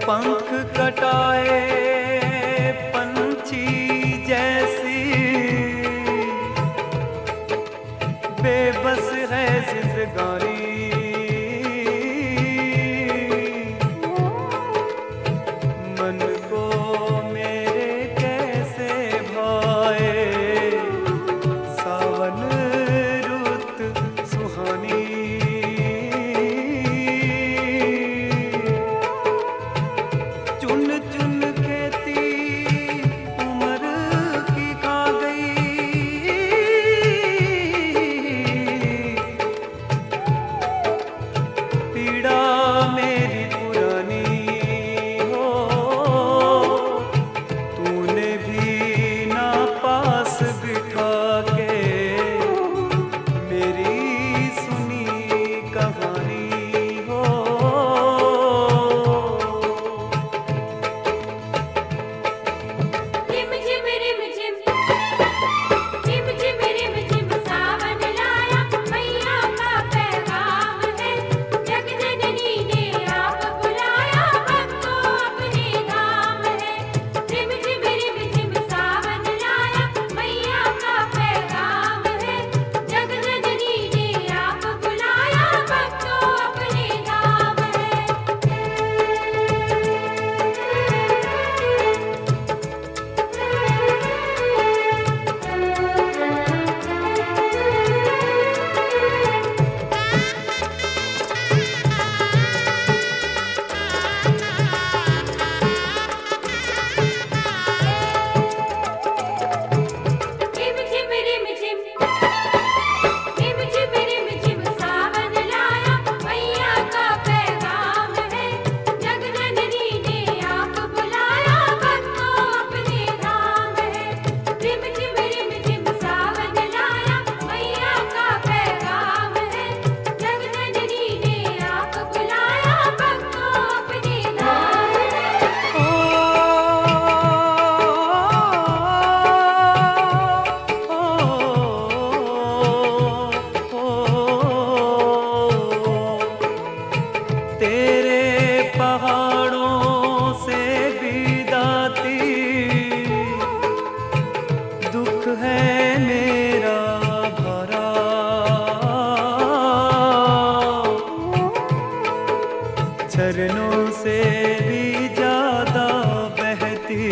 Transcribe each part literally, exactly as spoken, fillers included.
पंख कटाए पंछी जैसी बेबस है जिंदगानी। मन को मेरे कैसे भाए सावन रुत सुहानी। चुन चुन खेती उम्र की खा गई, पीड़ा मेरी पुरानी हो। तूने भी ना पास बिठा के मेरी सुनी कहानी हो। रिम झिम रिम झिम झिम झिम रिम झिम सावन लाया, मैया का पैगाम है। जग जननी ने आप बुलाया, भक्तों अपने धाम है। रिम झिम रिम झिम सावन लाया, मैया का पैगाम है। जग जननी ने आप बुलाया, भक्तों अपने धाम है। रिम झिम रिम झिम रिम झिम रिम झिम सावन लाया, मैया का पैगाम है। जग जननी ने आप बुलाया, भक्तों अपने धाम है। रिम झिम रिम झिम सावन लाया, मैया का पैगाम है। जग जननी ने आप बुलाया, भक्तों अपने धाम है। तेरे पहाड़ों से भी दाती दुख है मेरा भरा। झरनों से भी ज्यादा बहती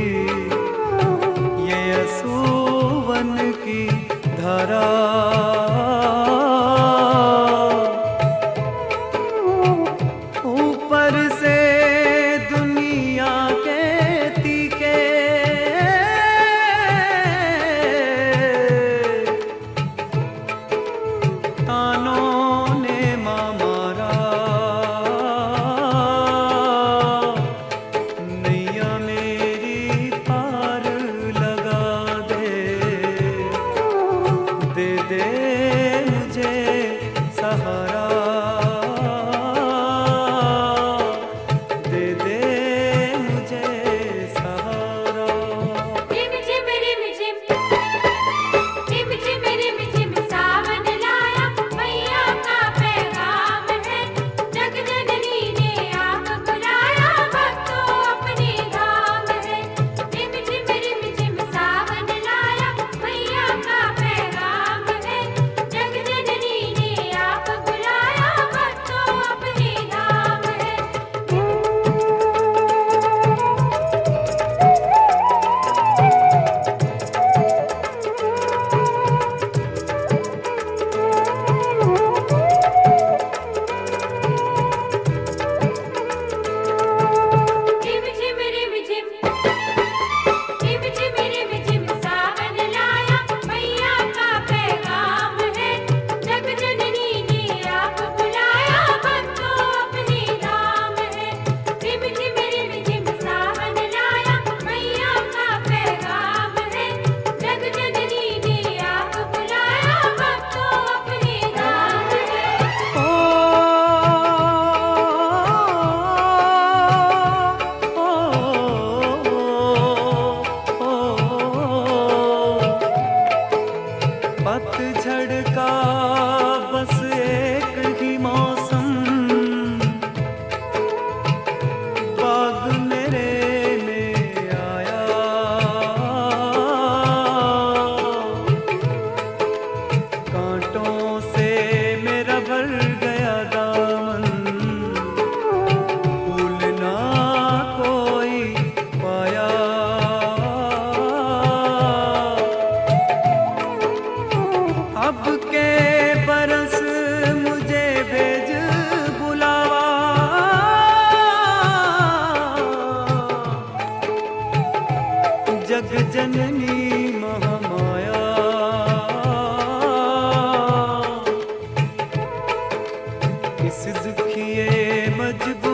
ये असुवन की धारा। ऊपर से दुनिया के तीखे तानों ने माँ मारा। नैया मेरी पार लगा दे, दे दे मजबूर